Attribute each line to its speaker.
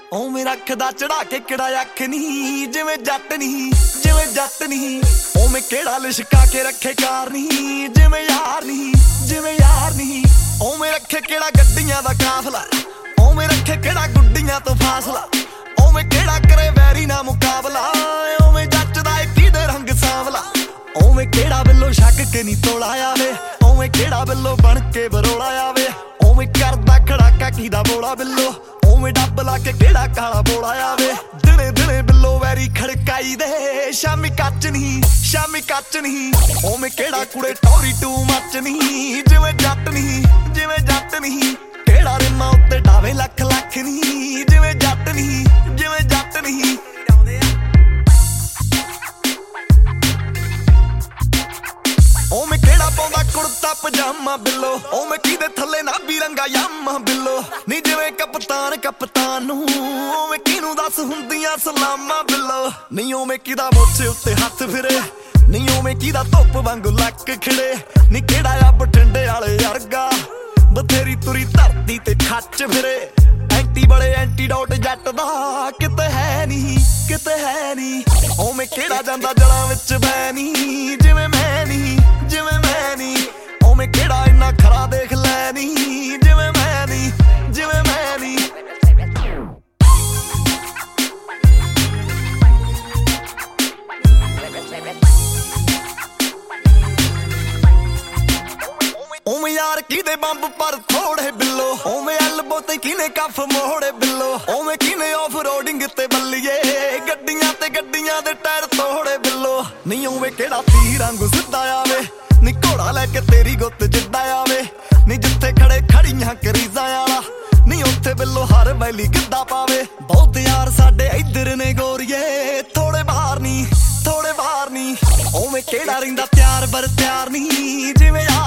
Speaker 1: ਉਵੇਂ ਰੱਖਦਾ ਚੜਾ ਕੇ ਕਿਹੜਾ ਅੱਖ ਨੀ, ਜਿਵੇਂ ਜੱਟ ਨੀ ਜਿਵੇਂ ਜੱਟ ਨੀ। ਉਵੇਂ ਕਿਹੜਾ ਲਿਸ਼ਕਾ ਕੇ ਰੱਖੇ ਕਾਰ ਨੀ, ਜਿਵੇਂ ਯਾਰ ਨੀ ਜਿਵੇਂ ਯਾਰ ਨੀ। ਉਵੇਂ ਰੱਖੇ ਕਿਹੜਾ ਗੱਡੀਆਂ ਦਾ ਕਾਫਲਾ, ਉਵੇਂ ਰੱਖੇ ਕਿਹੜਾ ਗੁੱਡੀਆਂ ਤੋਂ ਫਾਸਲਾ। ਉਵੇਂ ਕਿਹੜਾ ਕਰੇ ਵੈਰੀ ਨਾ ਮੁਕਾਬਲਾ, ਉਵੇਂ ਜੱਚਦਾ ਏ ਕਿਹਦੇ ਰੰਗ ਸਾਂਵਲਾ। ਉਵੇਂ ਕਿਹੜਾ ਬਿੱਲੋ ਛੱਕ ਕੇ ਨੀ ਤੋਲਾ ਆਵੇ, ਉਵੇਂ ਕਿਹੜਾ ਬਿੱਲੋ ਬਣ ਕੇ ਬਰੋਲਾ ਆਵੇ। ਉਵੇਂ ਕਰਦਾ ਖੜਾਕਾ ਕਿਹਦਾ ਬੋਲਾ ਬਿੱਲੋ, ਉਵੇਂ ਡੱਬ ਲਾ ਕੇ ਕਿਹੜਾ ਕਾਲਾ ਬੋਲਾ ਆਵੇ। ਦਿਨੇ ਦਿਨੇ ਬਿੱਲੋ ਵੈਰੀ ਖੜਕਾਈ ਦੇ, ਸ਼ਾਮੀ ਕੱਚ ਨੀ ਸ਼ਾਮੀ ਕੱਚ ਨੀ। ਉਵੇਂ ਕਿਹੜਾ ਕੁੜੇ ਟੌਰੀ ਟੂ ਮੱਚ ਨੀ, ਜਿਵੇਂ ਜੱਟ ਨੀ ਜਿਵੇਂ ਜੱਟ ਨੀ। ਕਿਹੜਾ ਰਿਮਾਂ ਉੱਤੇ ਡਾਵੇ ਲੱਖ ਲੱਖ ਨੀ, ਜਿਵੇਂ ਜੱਟ ਨੀ ਜਿਵੇਂ ਜੱਟ ਨੀ। ਉਵੇਂ ਕਿਹੜਾ ਪਾਉਂਦਾ ਕੁੜਤਾ ਪਜਾਮਾ ਬਿੱਲੋ, ਉਵੇਂ ਕਿਹਦੇ ਥੱਲੇ ਨਾਭੀ ਰੰਗਾ ਯਾਮਾ ਬਿੱਲੋ। ਨੀ ਜਿਵੇਂ ਕਪਤਾਨ ਕਪਤਾਨ ਨੂੰ, ਉਵੇਂ ਕਿਹਨੂੰ ਦੱਸ ਹੁੰਦੀਆਂ ਸਲਾਮਾਂ ਬਿੱਲੋ। ਨੀ ਉਵੇਂ ਕਿਹਦਾ ਮੋਛੇ ਉੱਤੇ ਹੱਥ ਫਿਰੇ, ਨੀ ਉਵੇਂ ਕਿਹਦਾ ਧੁੱਪ ਵਾਂਗੂ ਲੱਕ ਖਿੜੇ। ਨੀ ਕਿਹੜਾ ਆ ਬਠਿੰਡੇ ਵਾਲੇ ਵਰਗਾ, ਬਥੇਰੀ ਤੁਰੀ ਧਰਤੀ ਤੇ ਖੱਚ ਫਿਰੇ। ਐਂਟੀ ਬੜੇ ਐਂਟੀਡੋਟ ਜੱਟ ਦਾ ਕਿਤੇ ਹੈ ਨੀ ਕਿਤੇ ਹੈ ਨੀ। ਉਵੇਂ ਕਿਹੜਾ ਜਾਂਦਾ ਜੜਾਂ ਵਿੱਚ ਬੈ ਨੀ, ਜਿਵੇਂ ਮੈਂ ਨੀ ਜਿਵੇਂ ਮੈਂ ਨੀ। ਉਵੇਂ ਕਿਹੜਾ ਇੰਨਾ ਖਰਾ ਦੇਖ ਲੈ ਨੀ, ਜਿਵੇਂ ਮੈਂ ਨੀ ਜਿਵੇਂ ਮੈਂ ਨੀ। ਉਵੇਂ ਯਾਰ ਕਿਹਦੇ ਬੰਬ ਪਰ ਥੋੜੇ ਬਿੱਲੋ, ਉਵੇਂ ਐਲਬੋ ਤੇ ਕਿਹਨੇ ਕੱਫ ਮੋੜੇ ਬਿੱਲੋ। ਉਵੇਂ ਕਿਹਨੇ ਆਫ ਰੋਡਿੰਗ ਤੇ ਬੱਲੀਏ, ਗੱਡੀਆਂ ਤੇ ਗੱਡੀਆਂ ਦੇ ਟਾਇਰ ਤੋੜੇ ਬਿੱਲੋ। ਨਹੀਂ ਉਵੇਂ ਕਿਹੜਾ ਤੀਰ ਵਾਂਗੂ ਸਿੱਧਾ ਆਵੇ, ਨੀ ਘੋੜਾ ਲੈ ਕੇ ਤੇਰੀ ਗੁੱਤ ਜਿੱਦਾਂ ਆਵੇ। ਨੀ ਜਿੱਥੇ ਖੜੇ ਖੜੀਆਂ ਕਰੀਜ਼ਾਂ ਵਾਲਾ, ਨੀ ਉੱਥੇ ਬਿੱਲੋ ਹਰ ਵੈਲੀ ਗਿੱਧਾ ਪਾਵੇ। ਬਹੁਤ ਯਾਰ ਸਾਡੇ ਇੱਧਰ ਨੇ ਗੋਰੀਏ, ਥੋੜੇ ਬਾਹਰ ਨੀ ਥੋੜੇ ਬਾਹਰ ਨੀ। ਉਵੇਂ ਕਿਹੜਾ ਰਹਿੰਦਾ ਤਿਆਰ ਬਰ ਤਿਆਰ ਨੀ, ਜਿਵੇਂ